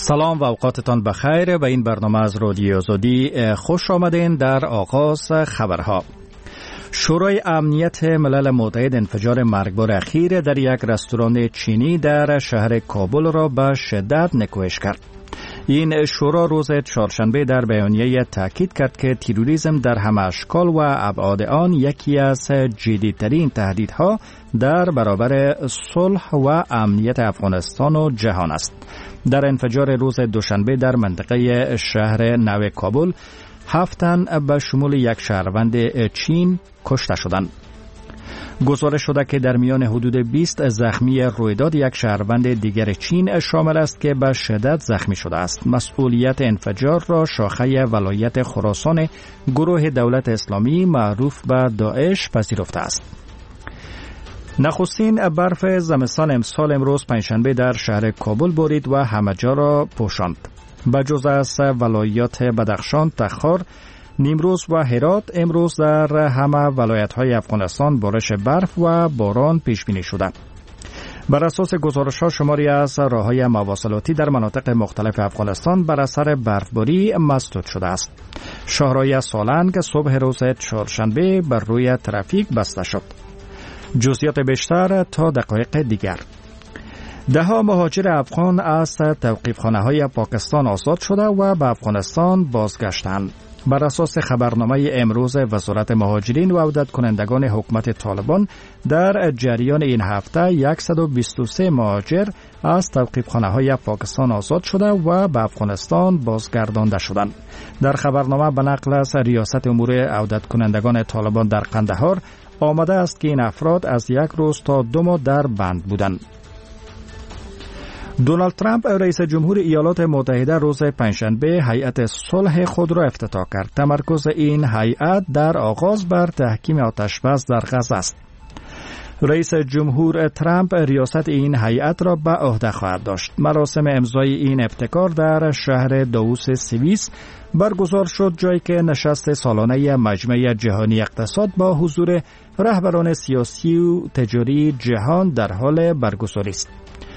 سلام و اوقاتتان بخیر. به این برنامه از رادیو آزادی خوش آمدین. در آغاز خبرها، شورای امنیت ملل متحد انفجار مرگبار اخیر در یک رستوران چینی در شهر کابل را به شدت نکوهش کرد. این شورا روز چهارشنبه در بیانیه تاکید کرد که تروریسم در همه اشکال و ابعاد آن یکی از جدی‌ترین تهدیدها در برابر صلح و امنیت افغانستان و جهان است. در انفجار روز دوشنبه در منطقه شهر نو کابل 7 تن به شمول یک شهروند چین کشته شدند. گزارش شده که در میان حدود 20 زخمی رویداد یک شهروند دیگر چین شامل است که به شدت زخمی شده است. مسئولیت انفجار را شاخه ولایت خراسان گروه دولت اسلامی معروف به داعش پذیرفته است. نخستین برف زمستان امسال امروز پنجشنبه در شهر کابل بارید و همه جا را پوشاند. بجز از ولایات بدخشان، تخار، نیمروز و هرات، امروز در همه ولایت‌های افغانستان بارش برف و باران پیش بینی شده. بر اساس گزارش‌ها شماری از راه‌های مواصلاتی در مناطق مختلف افغانستان بر اثر برفباری مسدود شده است. شاهراه سالنگ صبح روز چهارشنبه بر روی ترافیک بسته شد. جزئیات بیشتر تا دقایق دیگر. ده‌ها مهاجر افغان از توقیفخانه‌های پاکستان آزاد شده و به افغانستان بازگشتند. بر اساس خبرنامه امروز وزارت مهاجرین و عودت کنندگان حکومت طالبان، در جریان این هفته 123 مهاجر از توقیفخانه‌های پاکستان آزاد شده و به افغانستان بازگردانده شدند. در خبرنامه به نقل از ریاست امور عودت کنندگان طالبان در قندهار آمده است که این افراد از 1 روز تا 2 ماه در بند بودند. دونالد ترامپ رئیس جمهور ایالات متحده روز پنجشنبه هیئت صلح خود را افتتاح کرد. تمرکز این هیئت در آغاز بر تحکیم آتش‌بس در غزه است. رئیس جمهور ترامپ ریاست این هیئت را به عهده خواهد داشت. مراسم امضای این ابتکار در شهر داووس سوئیس برگزار شد، جایی که نشست سالانه مجمع جهانی اقتصاد با حضور رهبران سیاسی و تجاری جهان در حال برگزاری است.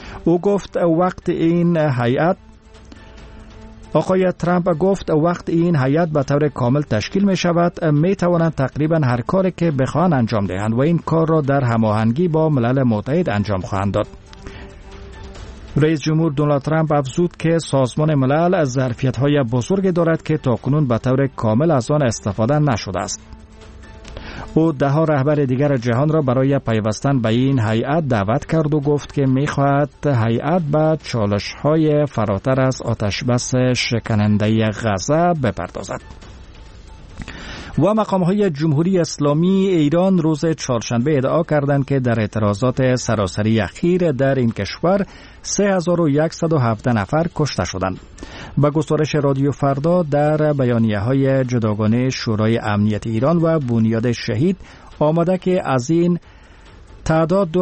آقای ترامپ گفت وقت این هیئت به طور کامل تشکیل می شود، می توانند تقریبا هر کاری که بخواهند انجام دهند و این کار را در هماهنگی با ملل متحد انجام خواهند داد. رئیس جمهور دونالد ترامپ افزود که سازمان ملل ظرفیت‌های بزرگی دارد که تاکنون به طور کامل از آن استفاده نشده است. او 10 رهبر دیگر جهان را برای پیوستن به این هیئت دعوت کرد و گفت که می‌خواهد هیئت به چالش‌های فراتر از آتش‌بس شکننده غزه بپردازد. و مقام‌های جمهوری اسلامی ایران روز چهارشنبه ادعا کردند که در اعتراضات سراسری اخیر در این کشور 3117 نفر کشته شدند. با گزارش رادیو فردا در بیانیه‌های جداگانه شورای امنیت ایران و بنیاد شهید آمده که از این تعداد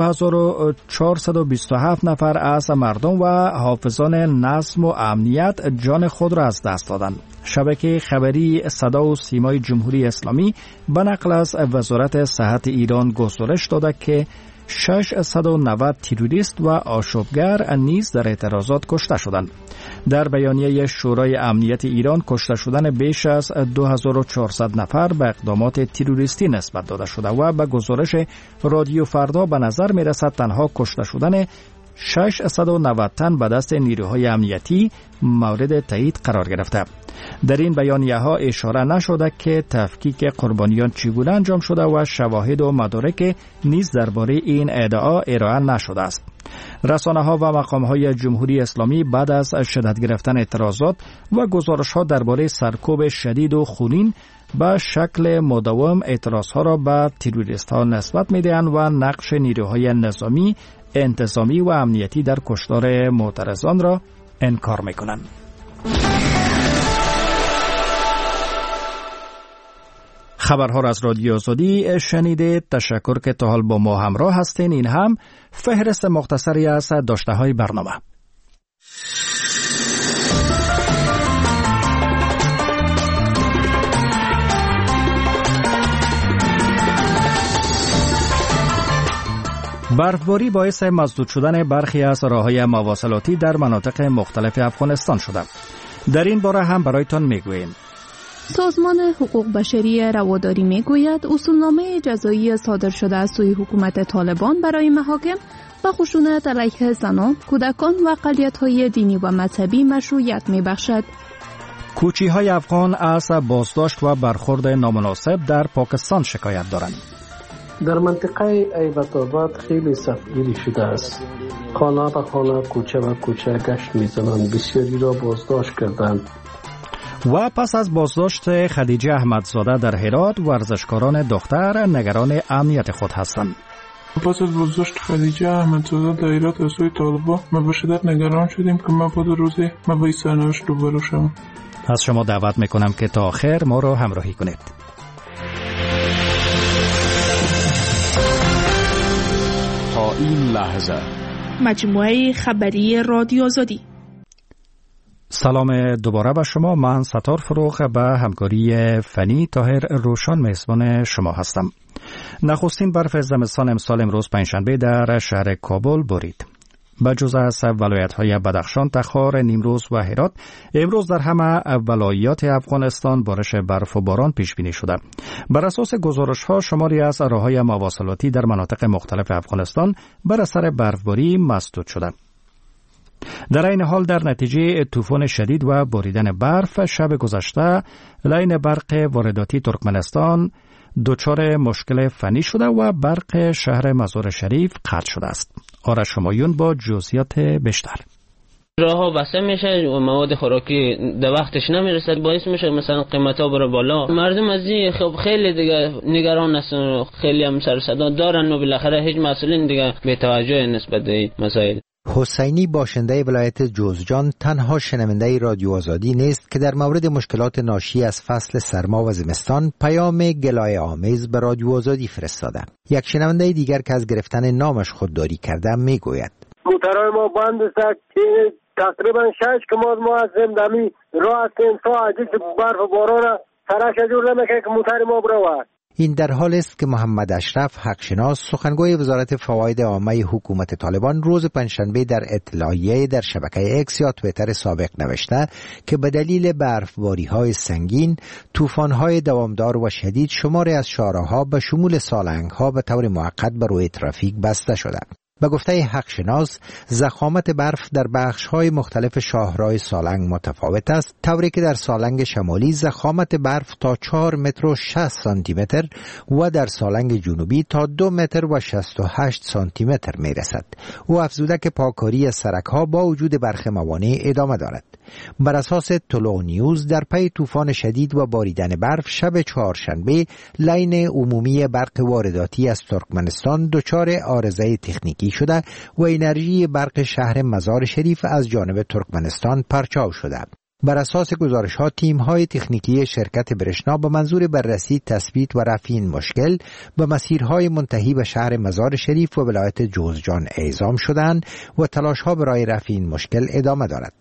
2427 نفر از مردم و حافظان نظم و امنیت جان خود را از دست دادند. شبکه خبری صدا و سیمای جمهوری اسلامی به نقل از وزارت صحت ایران گزارش داده که 690 تروریست و آشوبگر نیز در اعتراضات کشته شدند. در بیانیه شورای امنیت ایران کشته شدن بیش از 2400 نفر به اقدامات تروریستی نسبت داده شده و به گزارش رادیو فردا به نظر می رسد تنها کشته شدن 690 تن به دست نیروهای امنیتی مورد تایید قرار گرفته. در این بیانیه ها اشاره نشده که تفکیک قربانیان چگونه انجام شده و شواهد و مدارک نیز درباره این ادعا ارائه نشده است. رسانه ها و مقام های جمهوری اسلامی بعد از شدت گرفتن اعتراضات و گزارش ها درباره سرکوب شدید و خونین به شکل مداوم اعتراض ها را به تروریست ها نسبت می دهند و نقش نیروهای نظامی، انتظامی و امنیتی در کشتار معترضان را انکار می کنند. خبرها را از رادیو آزادی شنیدید. تشکر که تا حال با ما همراه هستین. این هم فهرست مختصری از داشته‌های برنامه. برفباری باعث مسدود شدن برخی از راه‌های مواصلاتی در مناطق مختلف افغانستان شده. در این باره هم برایتان میگوییم. سازمان حقوق بشری رواداری میگوید اصولنامه جزایی صادر شده از سوی حکومت طالبان برای محاکم و خشونت علیه زنان، کودکان و اقلیت‌های دینی و مذهبی مشروعیت میبخشد. کوچی‌های افغان از بازداشت و برخورد نامناسب در پاکستان شکایت دارند. در منطقه ایبت آباد خیلی سختگیری شده است. خانه به خانه، کوچه به کوچه گشت می‌زنند. بسیاری را بازداشت کردند. و پس از بازداشت خدیجه احمدزاده در هرات، ورزشکاران دختر نگران امنیت خود هستند. پس از بازداشت خدیجه احمدزاده در هرات از سوی طالبان ما به شدت نگران شدیم که مبادا روزی ما با این سرنوشت روبرو شوم. از شما دعوت میکنم که تا آخر ما را همراهی کنید. تا این لحظه مجموعه خبری رادیو آزادی. سلام دوباره به شما. من ستار فروغ به همکاری فنی طاهر روشان میزبان شما هستم. نخستین برف زمستان امسال امروز پنجشنبه در شهر کابل بارید. به جز از ولایت‌های بدخشان، تخار، نیمروز و هرات، امروز در همه ولایات افغانستان بارش برف و باران پیش بینی شده. بر اساس گزارش‌ها، شماری از راه‌های مواصلاتی در مناطق مختلف افغانستان بر اثر برفباری مسدود شده. در این حال در نتیجه طوفان شدید و باریدن برف شب گذشته، لاین برق وارداتی ترکمنستان دچار مشکل فنی شده و برق شهر مزار شریف قطع شده است. آرش همایون با جزئیات بیشتر. راه‌ها بسته میشه و مواد خوراکی در وقتش نمیرسد، باعث میشه مثلا قیمتا بره بالا. مردم از این خب خیلی دیگه نگران هستن، خیلی هم سر صدا دارن و بالاخره هیچ مسئولین دیگه بی توجه نسبت به این مسائل. حسینی باشنده ولایت جوزجان تنها شنونده رادیو آزادی نیست که در مورد مشکلات ناشی از فصل سرما و زمستان پیام گلایه آمیز به رادیو آزادی فرستاده. یک شنونده دیگر که از گرفتن نامش خودداری کرده میگوید: موترهای ما بند است که تقریبا 6 ما هستیم دمی راه هستیم تا عجیز برف و باران سرش جور نمیکنه که موتر ما برود. این در حال است که محمد اشرف حقشناس سخنگوی وزارت فواید عامه حکومت طالبان روز پنجشنبه در اطلاعیه در شبکه اکس یا توییتر سابق نوشته که به دلیل برفباری‌های سنگین، طوفان‌های دوامدار و شدید شماری از شاهراه‌ها به شمول سالنگ‌ها به طور موقت به روی ترافیک بسته شده. به گفته حقشناس، ضخامت برف در بخش‌های مختلف شاهراه سالنگ متفاوت است، طوری که در سالنگ شمالی ضخامت برف تا 4 متر و 60 سانتی متر و در سالنگ جنوبی تا 2 متر و 68 سانتی متر می رسد. او افزوده که پاکاری سرک‌ها با وجود برخی موانع ادامه دارد. بر اساس طلوع نیوز، در پی طوفان شدید و باریدن برف شب چهارشنبه، لاین عمومی برق وارداتی از ترکمنستان دچار عارضه تکنیکی شده و انرژی برق شهر مزار شریف از جانب ترکمنستان پرچاو شده. بر اساس گزارش‌ها، تیم‌های تکنیکی شرکت برشنا به منظور بررسی، تثبیت و رفع این مشکل به مسیرهای منتهی به شهر مزار شریف و ولایت جوزجان اعزام شدند و تلاش‌ها برای رفع این مشکل ادامه دارد.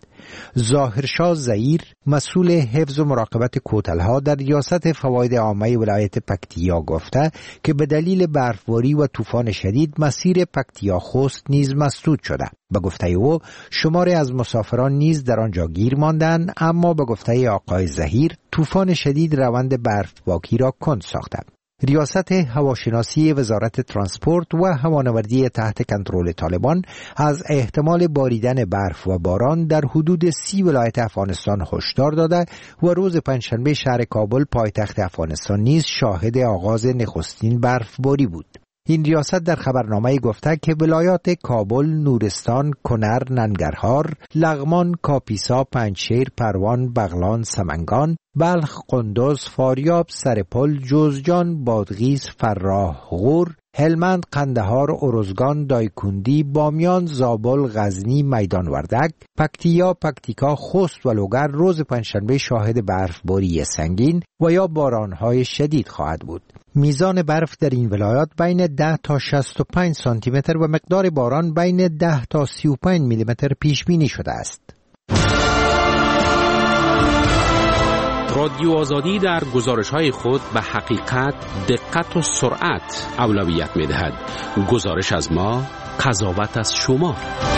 ظاهرشاه زئیر، مسئول حفظ و مراقبت کوتل‌ها در ریاست فواید عامه ولایت پکتیا گفته که به دلیل برفباری و طوفان شدید مسیر پکتیا خوست نیز مسدود شده. به گفته او، شماری از مسافران نیز در آنجا گیر ماندند، اما به گفته آقای زهیر، طوفان شدید روند برفباری را کند ساخته. ریاست هواشناسی وزارت ترانسپورت و هوانوردی تحت کنترل طالبان از احتمال باریدن برف و باران در حدود 30 ولایت افغانستان هشدار داده و روز پنجشنبه شهر کابل پایتخت افغانستان نیز شاهد آغاز نخستین برفباری بود. این ریاست در خبرنامه گفته که ولایات کابل، نورستان، کنر، ننگرهار، لغمان، کاپیسا، پنجشیر، پروان، بغلان، سمنگان، بلخ، قندوز، فاریاب، سرپل، جوزجان، بادغیس، فراه، غور، هلمند، قندهار، ارزگان، دایکندی، بامیان، زابل، غزنی، میدان وردک، پکتیا، پکتیکا، خوست و لوگر روز پنجشنبه شاهد برفباری سنگین و یا بارانهای شدید خواهد بود. میزان برف در این ولایات بین 10 تا 65 سانتی متر و مقدار باران بین 10 تا 35 میلی متر پیش بینی شده است. رادیو آزادی در گزارش‌های خود به حقیقت، دقت و سرعت اولویت می‌دهد. گزارش از ما، قضاوت از شما.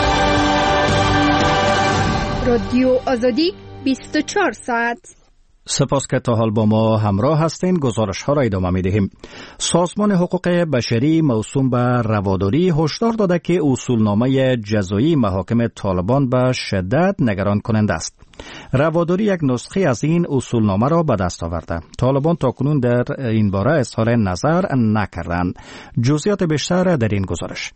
رادیو آزادی 24 ساعت. سپاس که تا حال با ما همراه هستین. گزارش ها را ادامه می دهیم. سازمان حقوق بشری موسوم به رواداری هشدار داده که اصولنامه جزایی محاکم طالبان به شدت نگران کننده است. رواداری یک نسخه از این اصولنامه را به دست آورده. طالبان تاکنون در این باره اظهار نظر نکردند. جزئیات بیشتر در این گزارش.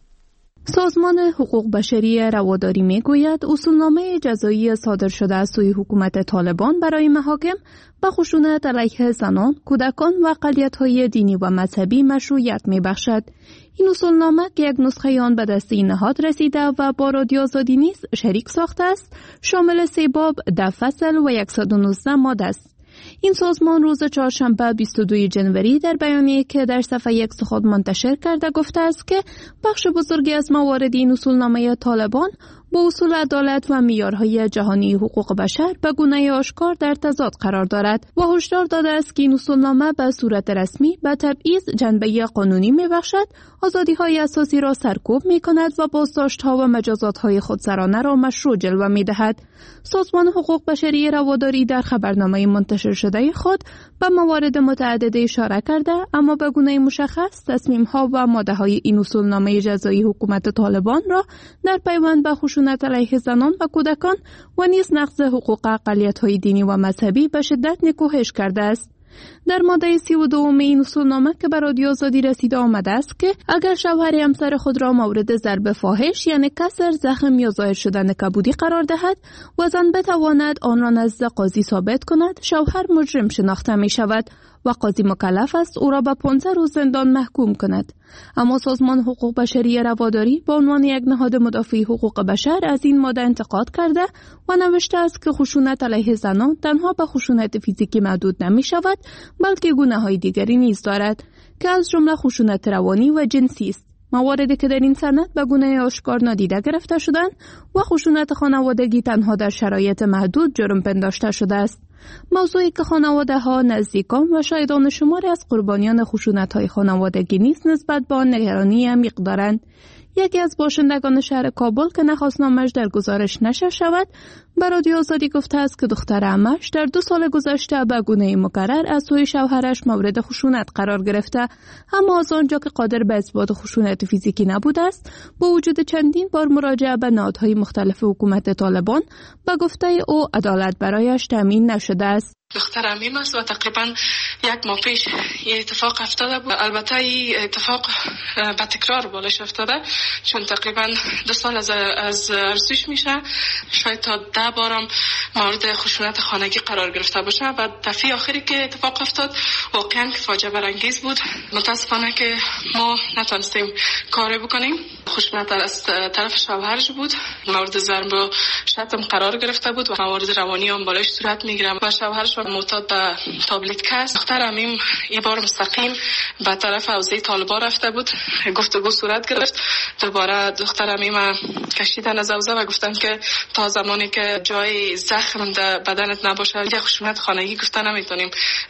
سازمان حقوق بشری رواداری میگوید اصولنامه جزایی صادر شده از سوی حکومت طالبان برای محاکم به خشونت علیه زنان، کودکان و اقلیت‌های دینی و مذهبی مشروعیت میبخشد. این اصولنامه که یک نسخه آن به دست این نهاد رسیده و با رادیو آزادی نیز شریک ساخته است، شامل 3 باب، 10 فصل و 119 ماده است. این سازمان روز چهارشنبه 22 جنوری در بیانیه‌ای که در صفحه X خود منتشر کرده گفته است که بخش بزرگی از موارد این اصولنامه طالبان با اصول عدالت و معیارهای جهانی حقوق بشر به گونه آشکار در تضاد قرار دارد و هشدار داده است که این اصولنامه به صورت رسمی به تبعیض جنبه قانونی می‌بخشد، آزادی‌های اساسی را سرکوب می‌کند و بازداشت‌ها و مجازات‌های خودسرانه را مشروع جلوه می‌دهد. سازمان حقوق بشری رواداری در خبرنامه منتشر شده خود به موارد متعدد اشاره کرده، اما به گونه مشخص تصمیم‌ها و ماده‌های این اصولنامه جزایی حکومت طالبان را در پیوند به خشونت علیه زنان و کودکان و نیز نقض حقوق اقلیت‌های دینی و مذهبی به شدت نکوهش کرده است. در ماده 32 این اصولنامه که به رادیو آزادی رسیده آمده است که اگر شوهر همسر خود را مورد ضرب فاحش یعنی کسر، زخم یا ظاهر شدن کبودی قرار دهد و زن بتواند آن را نزد قاضی ثابت کند، شوهر مجرم شناخته می شود و قاضی مکلف است او را به 15 روز زندان محکوم کند. اما سازمان حقوق بشری رواداری به عنوان یک نهاد مدافع حقوق بشر از این ماده انتقاد کرده و نوشته است که خشونت علیه زنان تنها به خشونت فیزیکی محدود نمی شود، بلکه گونه‌های دیگری نیز دارد که از جمله خشونت روانی و جنسی است. مواردی که در این سند به گونه آشکار نادیده گرفته شدند و خشونت خانوادگی تنها در شرایط محدود جرم پنداشته شده است. موضوعی که خانواده‌ها، نزدیکان و شاهدان شماری از قربانیان خشونت‌های خانوادگی نیز نسبت به آن نگرانی عمیق دارند. یکی از باشندگان شهر کابل که نخواست نامش در گزارش نشر شود، به رادیو آزادی گفته است که دختر عمش در 2 سال گذشته به گونه مکرر از سوی شوهرش مورد خشونت قرار گرفته، اما از آنجا که قادر به اثبات خشونت فیزیکی نبوده است، با وجود چندین بار مراجعه به نهادهای مختلف حکومت طالبان، به گفته او عدالت برایش تامین نشده است. دختر عمیم است و تقریبا 1 ماه پیش این اتفاق افتاده بود. البته این اتفاق به تکرار بالش افتاده، چون تقریبا 2 سال از ارزش میشه، شاید تا 10 بارم مورد خشونت خانگی قرار گرفته باشه. و دفعه آخری که اتفاق افتاد واقعا فاجعه برانگیز بود. متاسفانه که ما نتونستیم کاری بکنیم. خشونت از طرف شوهرش بود، مورد ضرب و شتم قرار گرفته بود و موارد روانی هم بالش صورت میگیره و شوهرش معتاد به تابلت کس. دختر عمیم این بار مستقیم به طرف حوزه طالبان رفته بود، گفتگو صورت گرفت. دوباره دختر عمیم کشیدن از حوزه و گفتن که تا زمانی که جای زخم در بدنت نباشه یه خشونت خانگی گفته نمیتونیم.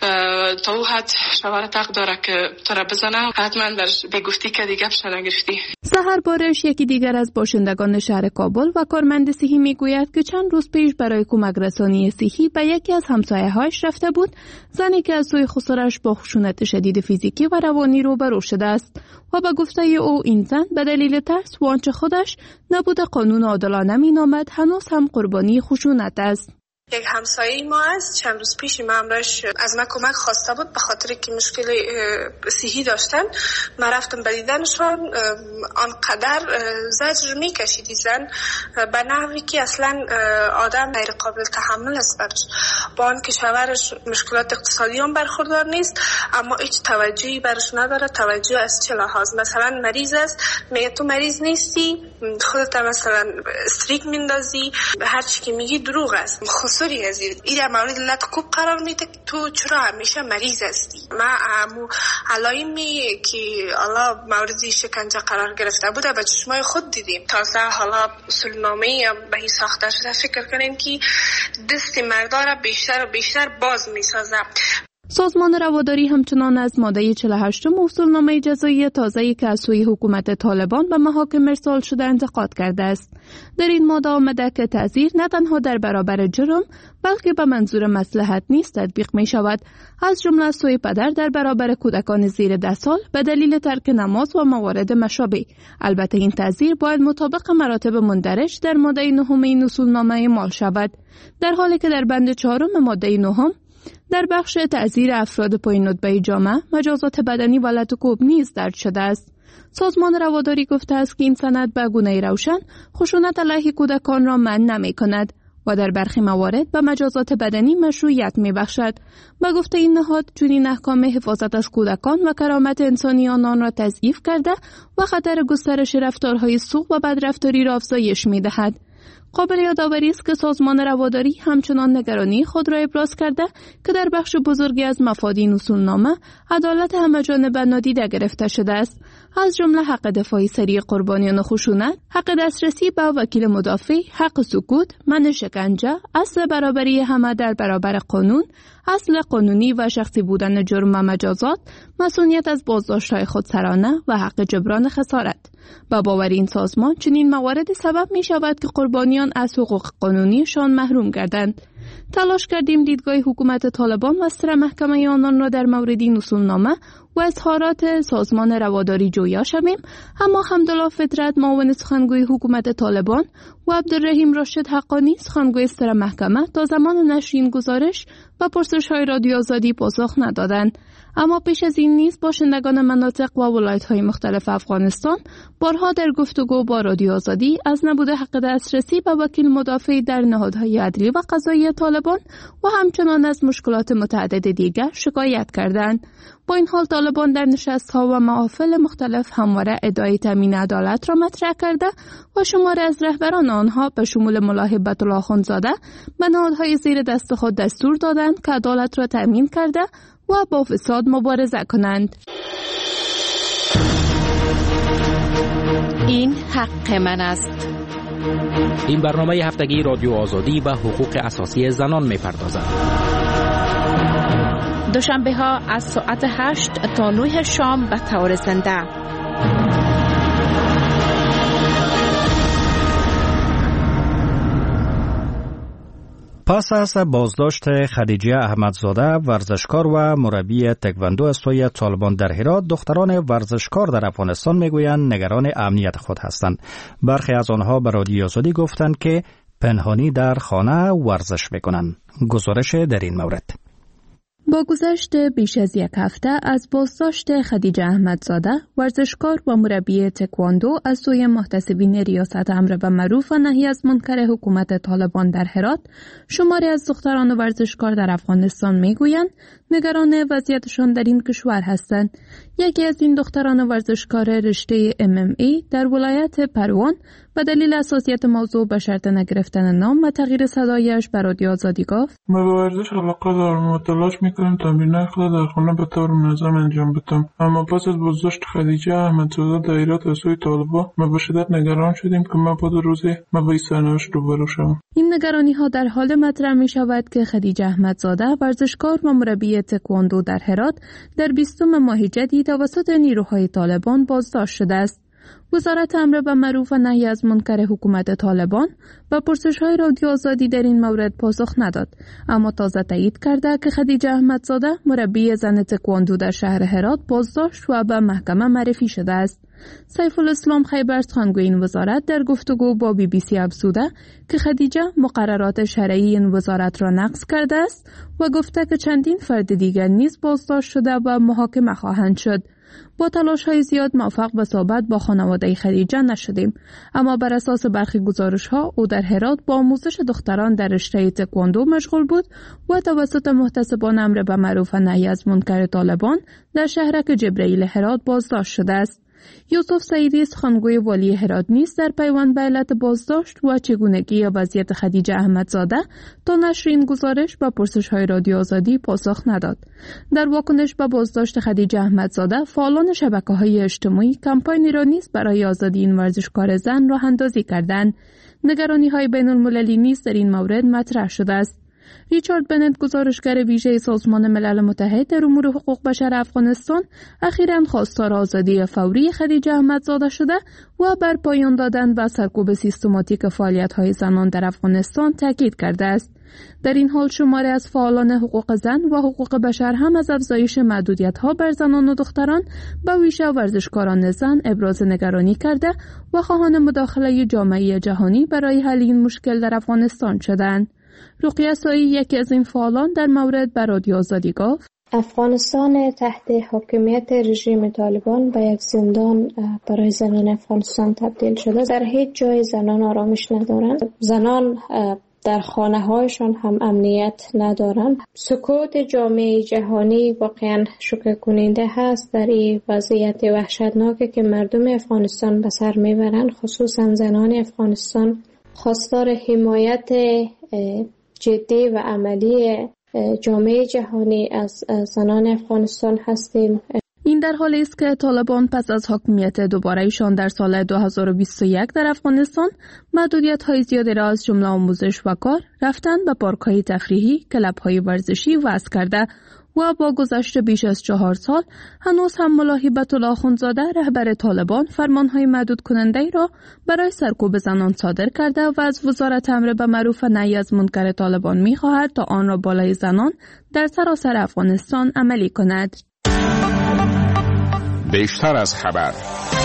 تا او حد شوهر حق داره که تو را بزنه، حتما درش بگفتی که دیگه بشه نگرفتی. سحر بارش، یکی دیگر از باشندگان شهر کابل و کارمند صحی میگوید که چند روز پیش برای کمک رسانی صحی به یکی از همسایه‌هایش رفته بود. زنی که از سوی خسرش با خشونت شدید فیزیکی و روانی روبرو شده است و به گفته او این زن به دلیل ترس و آنچه خودش نبود قانون عادلانه مینامد هنوز هم قربانی خشونت است. یک همسایه ما است، چند روز پیش امرش از من کمک خواسته بود به خاطر که مشکل صحی داشتن. من رفتم به دیدنشان، آنقدر زجر میکشید زن به نحوی که اصلا آدم غیر قابل تحمل است برش. با آن که شوهرش مشکلات اقتصادی هم برخوردار نیست، اما هیچ توجهی برش نداره. توجه از چه لحاظ؟ مثلا مریض است، میگه تو مریض نیستی، خودت مثلا استریک میندازی، هر چی که میگی دروغ است. خصوصا تأثیری از این مورد علت خوب قرار میده. تو چرا همیشه مریض هستی؟ ما علائمی که حالا مورد شکنجه قرار گرفته بوده به چشمای خود دیدیم. تازه حالا اصولنامه‌ای به این ساخته شده، فکر کنین که دست مردا را بیشتر و بیشتر باز میسازه. سازمان رواداری همچنان از ماده 48 اصولنامه جزایی تازه‌ای که از سوی حکومت طالبان به محاکم ارسال شده انتقاد کرده است. در این ماده آمده که تعزیر نه تنها در برابر جرم بلکه به منظور مصلحت نیز تطبیق می شود، از جمله از سوی پدر در برابر کودکان زیر 10 سال به دلیل ترک نماز و موارد مشابه. البته این تعزیر باید مطابق مراتب مندرج در ماده 9 این اصولنامه اعمال شود، در حالی که در بند 4 ماده 9 در بخش تعزیر افراد پایین رتبه جامعه مجازات بدنی و لطوکوب نیز درج شده است. سازمان رواداری گفته است که این سند به گونه روشن خشونت علیه کودکان را منع نمی کند و در برخی موارد به مجازات بدنی مشروعیت می بخشد. به گفته این نهاد، چنین احکام حفاظت از کودکان و کرامت انسانی آنان را تضعیف کرده و خطر گسترش رفتارهای سوء و بدرفتاری را افزایش می دهد. قابل یادآوری است که سازمان رواداری همچنان نگرانی خود را ابراز کرده که در بخش بزرگی از مفاد این اصولنامه عدالت همه‌جانبه نادیده گرفته شده است، از جمله حق دفاعی سریع قربانیان خشونت، حق دسترسی به وکیل مدافع، حق سکوت، منع شکنجه، اصل برابری همه در برابر قانون، اصل قانونی و شخصی بودن جرم و مجازات، مسئولیت از بازداشت‌های خودسرانه و حق جبران خسارت. با باور این سازمان چنین مواردی سبب می شود که قربانیان از حقوق قانونیشان محروم گردند. تلاش کردیم دیدگاه حکومت طالبان و سر محکمه آنان را در مورد این اصولنامه و اظهارات سازمان رواداری جویا شویم، اما حمدالله فطرت معاون سخنگوی حکومت طالبان و عبدالرحیم راشد حقانی سخنگوی سر محکمه تا زمان نشر این گزارش و پرسش‌های رادیو آزادی پاسخ ندادند. اما پیش از این نیز باشندگان مناطق و ولایت‌های مختلف افغانستان بارها در گفتگو با رادیو آزادی از نبود حق دسترسی به وکیل مدافع در نهادهای عدلی و قضایی طالبان و همچنان از مشکلات متعدد دیگر شکایت کردند. با این حال طالبان در نشست‌ها و محافل مختلف همواره ادعای تامین عدالت را مطرح کرده و شماری از رهبران آنها به شمول ملا هیبت الله اخندزاده به نهادهای زیر دست خود دستور دادند که عدالت را تامین کرده و با فساد مبارزه کنند. این حق من است. این برنامه هفتگی رادیو آزادی و حقوق اساسی زنان می‌پردازد. دوشنبه ها از ساعت 8 تا 9 شام به طور زنده. پس از بازداشت خدیجه احمدزاده، ورزشکار و مربی تکواندو از سوی طالبان در هرات، دختران ورزشکار در افغانستان میگویند نگران امنیت خود هستند. برخی از آنها به رادیو آزادی گفتند که پنهانی در خانه ورزش میکنند. گزارش در این مورد. با گذشت بیش از یک هفته از بازداشت خدیجه احمدزاده، ورزشکار و مربی تکواندو از سوی محتسبین ریاست امر بالمعروف و نهی از منکر حکومت طالبان در هرات، شماری از دختران ورزشکار در افغانستان میگویند نگران وضعیتشان در این کشور هستند. یکی از این دختران ورزشکار رشته MMA در ولایت پروان به دلیل حساسیت موضوع به شرط نگرفتن نام و تغییر صدایش به رادیو آزادی گفت: من به ورزش علاقه دارم و تلاش میکنم تمرینات خود در خانه به طور منظم انجام بدم، اما پس از بازداشت خدیجه احمدزاده در هرات از سوی طالبان ما به شدت نگران شدیم که مبادا روزی ما با این سرنوشت روبرو شوم. این نگرانی ها در حال مطرح می شود که خدیجه احمدزاده، ورزشکار و مربی تکواندو در هرات، در 20 ماه جدید توسط نیروهای طالبان بازداشت شده است. وزارت امر بالمعروف و نهی از منکر حکومت طالبان با پرسش‌های رادیو آزادی در این مورد پاسخ نداد، اما تازه تایید کرده که خدیجه احمدزاده، مربی زن تکواندو در شهر هرات، بازداشت و به محکمه معرفی شده است. سیف الاسلام خیبر، سخنگوی این وزارت، در گفتگو با BBC افزوده که خدیجه مقررات شرعی این وزارت را نقض کرده است و گفته که چندین فرد دیگر نیز بازداشت شده و محاکمه خواهند شد. با تلاش‌های زیاد موفق به صحبت با خانواده خدیجه نشدیم، اما بر اساس برخی گزارش‌ها او در هرات با آموزش دختران در رشته تکواندو مشغول بود و توسط محتسبان امر بالمعروف و نهی از منکر طالبان در شهرک جبرئیل هرات بازداشت شده است. یوسف سعیدی سخنگوی والی هرات نیز در پیوند به علت بازداشت و چگونگی وضعیت خدیجه احمدزاده تا نشر این گزارش به پرسش‌های رادیو آزادی پاسخ نداد. در واکنش به بازداشت خدیجه احمدزاده، فعالان شبکه‌های اجتماعی کمپاینی را نیز برای آزادی این ورزشکار زن راه اندازی کردند. نگرانی‌های بین‌المللی نیز در این مورد مطرح شده است. ریچارد بنت، گزارشگر ویژه سازمان ملل متحد در امور حقوق بشر افغانستان، اخیراً خواستار آزادی فوری خدیجه احمدزاده شده و بر پایان دادن و سرکوب سیستماتیک فعالیت‌های زنان در افغانستان تاکید کرده است. در این حال شماری از فعالان حقوق زن و حقوق بشر هم از افزایش محدودیت‌ها بر زنان و دختران به ویژه ورزشکاران زن ابراز نگرانی کرده و خواهان مداخله جامعه جهانی برای حل این مشکل در افغانستان شدند. رقیه سایی، یکی از این فعالان، در مورد به رادیو آزادی گفت: افغانستان تحت حاکمیت رژیم طالبان به یک زندان برای زنان افغانستان تبدیل شده. در هیچ جای زنان آرامش ندارند. زنان در خانه هایشان هم امنیت ندارند. سکوت جامعه جهانی واقعا شوکه کننده هست در این وضعیت وحشتناکی که مردم افغانستان به سر میبرند. خصوصا زنان افغانستان خواستار حمایت جدی و عملی جامعه جهانی از زنان افغانستان هستیم. این در حالی است که طالبان پس از حاکمیت دوباره‌ایشان در سال 2021 در افغانستان محدودیت‌های زیادی را از جمله آموزش و کار، رفتن به پارک‌های تفریحی، کلب‌های ورزشی وضع کرده و با گذشت بیش از 4 سال هنوز هم ملا هیبت‌الله آخوندزاده رهبر طالبان فرمان‌های محدود کننده را برای سرکوب زنان صادر کرده و از وزارت امر به معروف و نهی از منکر طالبان می‌خواهد تا آن را بالای زنان در سراسر افغانستان عملی کند. بیشتر از خبر.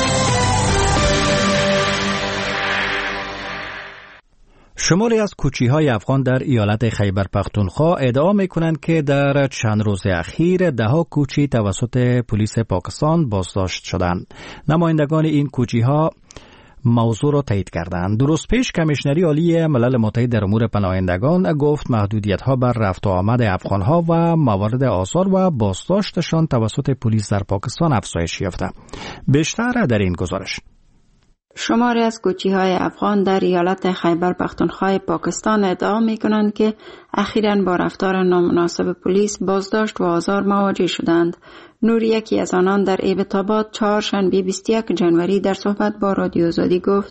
شماری از کوچی‌های افغان در ایالت خیبر پختونخوا ادعا می‌کنند که در چند روز اخیر ده‌ها کوچی توسط پلیس پاکستان بازداشت شدند. نمایندگان این کوچی‌ها موضوع را تایید کردند. درست پیش کمیشنری عالی ملل متحد در امور پناهندگان گفت محدودیت‌ها بر رفت و آمد افغان‌ها و موارد آزار و بازداشتشان توسط پلیس در پاکستان افزایش یافته. بیشتر در این گزارش. شماری از کوچی‌های افغان در ایالت خیبر پختونخوا پاکستان ادعا می‌کنند که اخیراً با رفتار نامناسب پلیس بازداشت و آزار مواجه شدند. نور، یکی از آنان، در ایبت‌آباد چهارشنبه 21 جنوری در صحبت با رادیو آزادی گفت: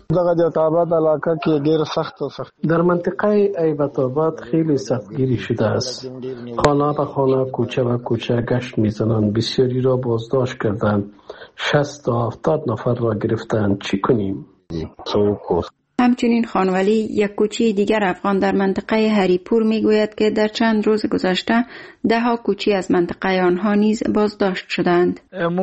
در منطقه ایبت‌آباد خیلی سختگیری شده است. خانه به خانه، کوچه و کوچه گشت می‌زنند. بسیاری را بازداشت کردند. 60 تا 70 نفر را گرفتند. چی کنیم؟ همچنین خانولی، یک کوچی دیگر افغان در منطقه هریپور میگوید که در چند روز گذشته ده‌ها کوچی از منطقه آنها نیز بازداشت شدند.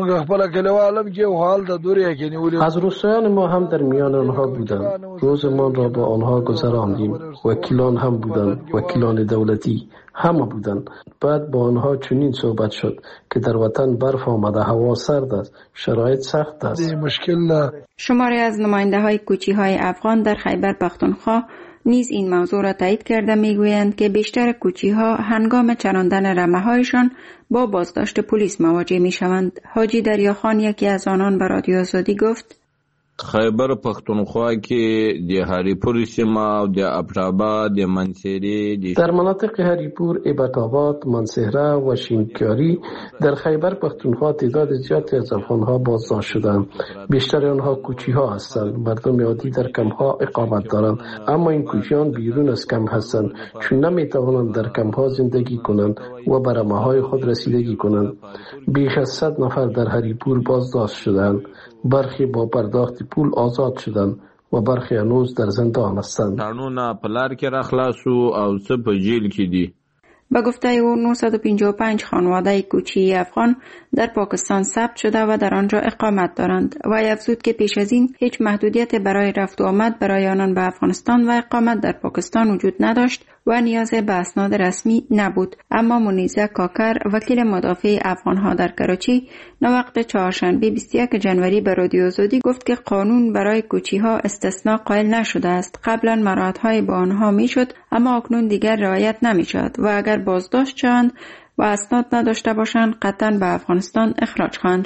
از روسیان ما هم در میان آنها بودند. روزمان را با آنها گذراندیم. وکیلان هم بودند، وکیلان دولتی همه بودند. بعد با آنها چنین صحبت شد که در وطن برف آمده، هوا سرد است، شرایط سخت است. شماری از نماینده های کوچی های افغان در خیبر پختونخوا نیز این موضوع را تایید کرده میگویند که بیشتر کوچی ها هنگام چراندن رمه هایشان با بازداشت پلیس مواجه می شوند. حاجی دریاخان، یکی از آنان، به رادیو آزادی گفت: خیبر پختونخوا که دی هریپور سیما، دی ابټآباد، دی منصیری، در مناطق هریپور، ایبت‌آباد، منصهره و شینکیاری در خیبر پختونخوا تعداد زیادی از افغان‌ها بازداشت شدند. بیشتر آنها کوچی‌ها هستند. مردم عادی در کمپ‌ها اقامت دارند، اما این کوچیان بیرون از کمپ هستند چون نمی‌توانند در کمپ‌ها زندگی کنند و به رمه‌های خود رسیدگی کنند. بیش از 100 نفر در هریپور بازداشت شدند. برخی با پرداخت پول آزاد شدند و برخی هنوز در زندان هستند. قانون پلار کې را خلاصو او څه په جیل کې دي. با گفته او 955 خانواده کوچی افغان در پاکستان ثبت شده و در آنجا اقامت دارند. و افزود که پیش از این هیچ محدودیت برای رفت و آمد برای آنان به افغانستان و اقامت در پاکستان وجود نداشت و نیاز به اسناد رسمی نبود. اما منیزه کاکر، وکیل مدافع افغانها در کراچی، نوقت چهارشنبه 21 جنوری به رادیو آزادی گفت که قانون برای کوچی‌ها استثناء قائل نشده است. قبلا مراعات‌های با آنها میشد، اما اکنون دیگر رعایت نمیشد و اگر بازداشت شوند و اسناد نداشته باشند قطعا به افغانستان اخراج خواهند شد.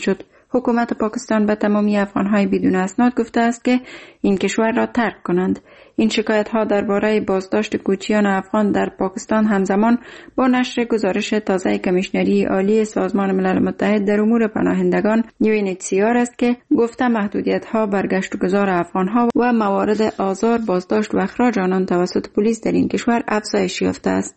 حکومت پاکستان به تمامی افغانهای بدون اسناد گفته است که این کشور را ترک کنند. این شکایت ها درباره بازداشت کوچیان افغان در پاکستان همزمان با نشر گزارش تازه کمیشنری عالی سازمان ملل متحد در امور پناهندگان UNHCR است که گفته محدودیت ها برگشت گذار افغان ها و موارد آزار، بازداشت و اخراج آنان توسط پلیس در این کشور افزایش یافته است.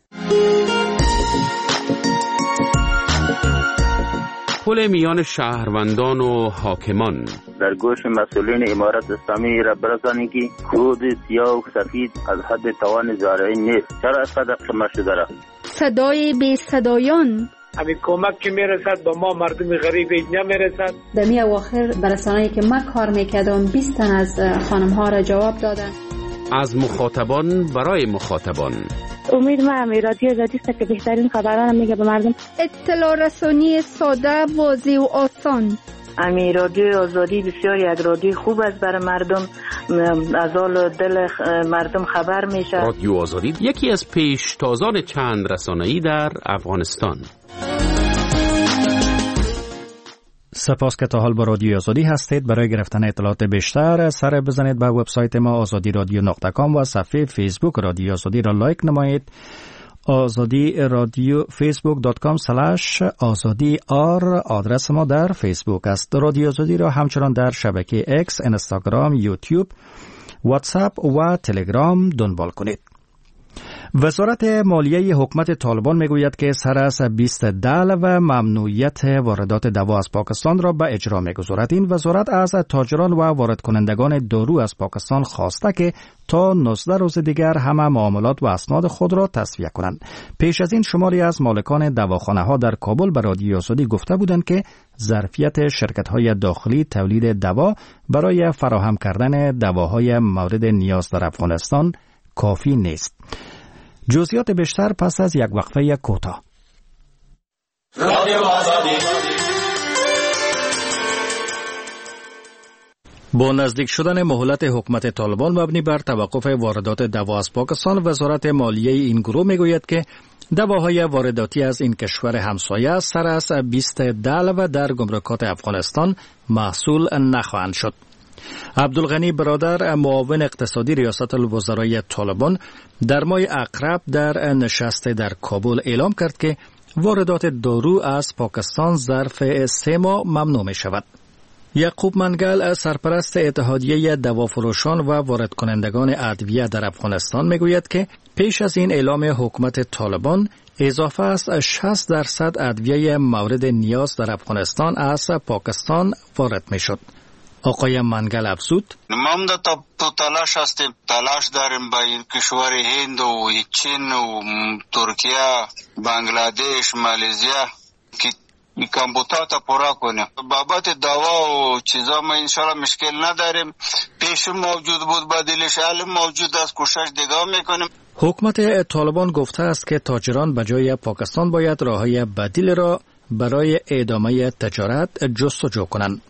پل میان شهروندان و حاکمان در گوش مسئولین امارت اسلامی را برسانید که کود سیاه و سفید از حد توان زارعین نیست. چرا از قدر شما شده را؟ صدای بی صدایان همین کمک که میرسد به ما مردم غریب نمیرسد. در می اواخر برسانه‌ای که من کار میکردم 20 تن از خانم ها را جواب دادن. از مخاطبان برای مخاطبان. امید من رادیو آزادی است که بهترین خبران میگه به مردم. اطلاع رسانی ساده، واضح و آسان. امی رادیو آزادی بسیار یک رادیو خوب است برای مردم، از حال دل مردم خبر میشه. رادیو آزادی یکی از پیشتازان چند رسانه‌ای در افغانستان. سپاس که تا حال با رادیو آزادی هستید. برای گرفتن اطلاعات بیشتر سر بزنید به وبسایت ما azadiradio.com و صفحه فیسبوک رادیو آزادی را لایک نمایید. آزادی رادیو facebook.com/azadi_r آدرس ما در فیسبوک است. رادیو آزادی را همچنان در شبکه اکس، اینستاگرام، یوتیوب، واتساپ و تلگرام دنبال کنید. وزارت مالیه حکومت طالبان میگوید که سر از 20 دلو و ممنوعیت واردات دوا از پاکستان را به اجرا میگذارد. این وزارت از تاجران و وارد کنندگان دارو از پاکستان خواسته که تا 19 روز دیگر همه معاملات و اسناد خود را تصفیه کنند. پیش از این شماری از مالکان دواخانه ها در کابل به رادیو آزادی گفته بودند که ظرفیت شرکت های داخلی تولید دوا برای فراهم کردن دواهای مورد نیاز در افغانستان کافی نیست. جزئیات بیشتر پس از یک وقفه کوتاه. با نزدیک شدن مهلت حکومت طالبان مبنی بر توقف واردات دوا از پاکستان، وزارت مالیه این گروه میگوید که دواهای وارداتی از این کشور همسایه سر از 20 دلو در گمرکات افغانستان محصول نخواهند شد. عبدالغنی برادر، معاون اقتصادی ریاست الوزرای طالبان، در ماه اقرب در نشست در کابل اعلام کرد که واردات دارو از پاکستان ظرف 3 ماه ممنوع می شود. یعقوب منگل، سرپرست اتحادیه دوافروشان و وارد کنندگان ادویه در افغانستان میگوید که پیش از این اعلام حکومت طالبان اضافه از 60% ادویه مورد نیاز در افغانستان از پاکستان وارد می شد. آقای منگل افزود: ما تو تلاش هستیم، تلاش داریم با کشور هند و چین و ترکیه، بنگلادش، مالزیا که کمبوتا تا پورا کنیم. بابت دوا و چیزا ما انشالله مشکل نداریم. پیش موجود بود، بدیلش حال موجود است، کوشش دیگه میکنیم. حکومت طالبان گفته است که تاجران به جای پاکستان باید راههای بدیل را برای ادامه تجارت جستجو کنند.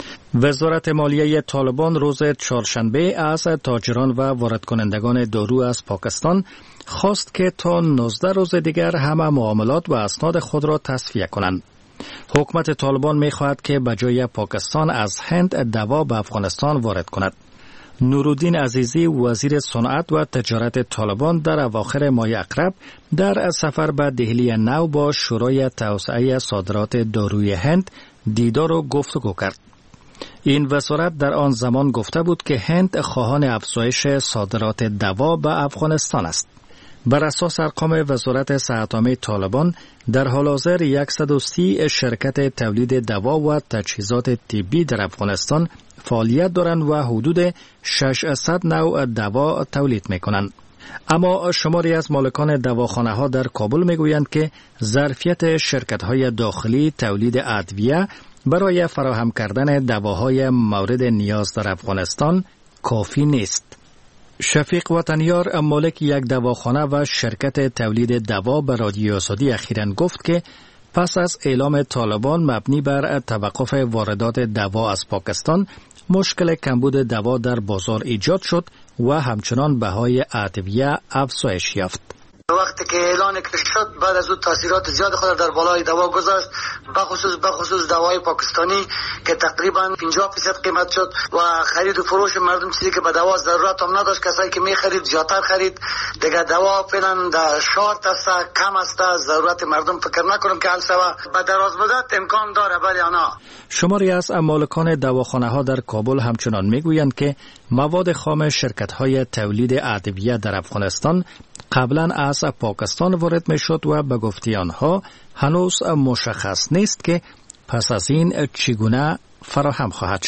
وزارت مالیه طالبان روز چهارشنبه از تاجران و وارد کنندگان دارو از پاکستان خواست که تا 19 روز دیگر همه معاملات و اسناد خود را تصفیه کنند. حکومت طالبان می خواهد که به جای پاکستان از هند دوا به افغانستان وارد کند. نورالدین عزیزی، وزیر صنعت و تجارت طالبان، در اواخر ماه اقرب در سفر به دهلی نو با شورای توسعه صادرات داروی هند دیدار و گفتگو کرد. این وزارت در آن زمان گفته بود که هند خواهان افزایش صادرات دوا به افغانستان است. بر اساس ارقام وزارت صحت‌عامه طالبان، در حال حاضر 130 شرکت تولید دوا و تجهیزات طبی در افغانستان فعالیت دارند و حدود 600 نوع دوا تولید می‌کنند. اما شماری از مالکان دواخانه ها در کابل میگویند که ظرفیت شرکت های داخلی تولید ادویه برای فراهم کردن دواهای مورد نیاز در افغانستان کافی نیست. شفیق وطنیار، مالک یک دواخانه و شرکت تولید دوا، به رادیو آزادی اخیراً گفت که پس از اعلام طالبان مبنی بر توقف واردات دوا از پاکستان، مشکل کمبود دوا در بازار ایجاد شد و همچنان بهای ادویه افزایش یافت. وقتی که اعلان شد بعد از اون تاثیرات زیاد خود در بالای دوا گذاشت، بخصوص دوای پاکستانی که تقریبا 50% قیمت شد و خرید و فروش مردم چیزی که به دوا ضرورت هم نداشت، کسایی که می خرید زیادتر خرید. دیگه دوا فعلا در شارت است، کم است، ضرورت مردم فکر نکنم که حل شود. به دراز مدت امکان داره ولی آنها. شماری از مالکان دواخانه ها در کابل همچنان میگویند که مواد خام شرکت های تولید ادویه در افغانستان قبلا از پاکستان وارد می شد و به گفته آنها هنوز مشخص نیست که پس از این چگونه فراهم خواهد شد.